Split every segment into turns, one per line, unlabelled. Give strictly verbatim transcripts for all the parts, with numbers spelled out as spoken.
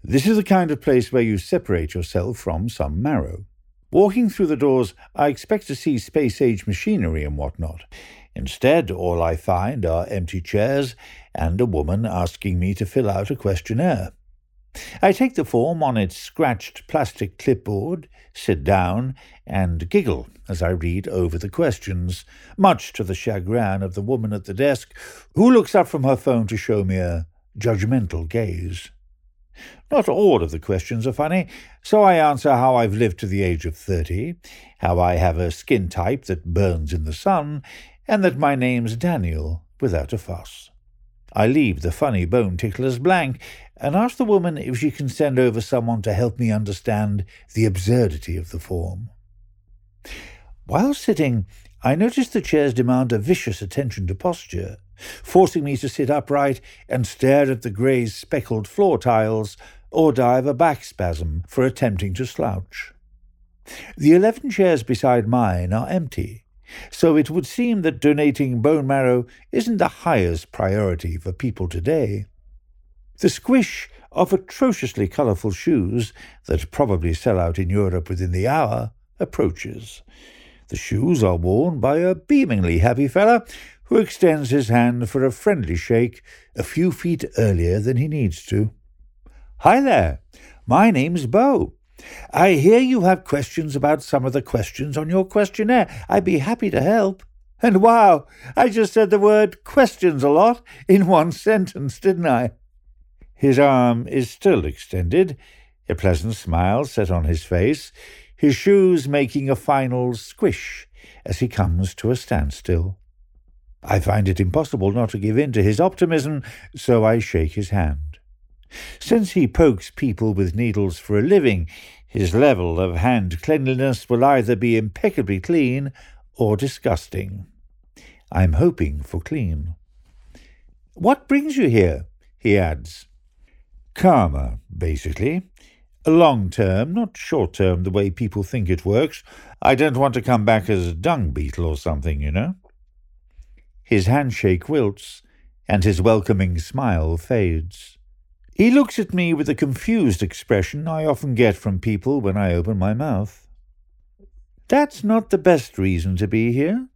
This is the kind of place where you separate yourself from some marrow. Walking through the doors, I expect to see space-age machinery and whatnot. Instead, all I find are empty chairs and a woman asking me to fill out a questionnaire. I take the form on its scratched plastic clipboard, sit down, and giggle as I read over the questions, much to the chagrin of the woman at the desk, who looks up from her phone to show me a judgmental gaze. Not all of the questions are funny, so I answer how I've lived to the age of thirty, how I have a skin type that burns in the sun, and that my name's Daniel, without a fuss. I leave the funny bone ticklers blank and ask the woman if she can send over someone to help me understand the absurdity of the form. While sitting, I notice the chairs demand a vicious attention to posture, forcing me to sit upright and stare at the grey speckled floor tiles, or die of a back spasm for attempting to slouch. The eleven chairs beside mine are empty, so it would seem that donating bone marrow isn't the highest priority for people today. The squish of atrociously colourful shoes that probably sell out in Europe within the hour approaches. The shoes are worn by a beamingly happy fella who extends his hand for a friendly shake a few feet earlier than he needs to. "Hi there, my name's Bo. I hear you have questions about some of the questions on your questionnaire. I'd be happy to help." And wow, I just said the word questions a lot in one sentence, didn't I? His arm is still extended, a pleasant smile set on his face, his shoes making a final squish as he comes to a standstill. I find it impossible not to give in to his optimism, so I shake his hand. Since he pokes people with needles for a living, his level of hand cleanliness will either be impeccably clean or disgusting. I'm hoping for clean. "What brings you here?" he adds. "Karma, basically. Long-term, not short-term the way people think it works. I don't want to come back as a dung beetle or something, you know." His handshake wilts, and his welcoming smile fades. He looks at me with the confused expression I often get from people when I open my mouth. "That's not the best reason to be here."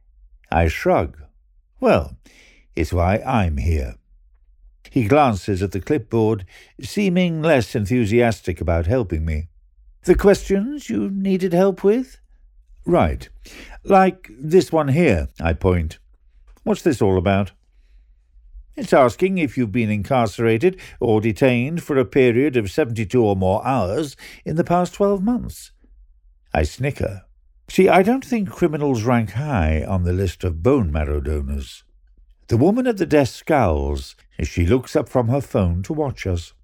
I shrug. "Well, it's why I'm here." He glances at the clipboard, seeming less enthusiastic about helping me. "The questions you needed help with?" "Right. Like this one here," I point. "What's this all about?" "It's asking if you've been incarcerated or detained for a period of seventy-two or more hours in the past twelve months. I snicker. See, I don't think criminals rank high on the list of bone marrow donors. The woman at the desk scowls as she looks up from her phone to watch us.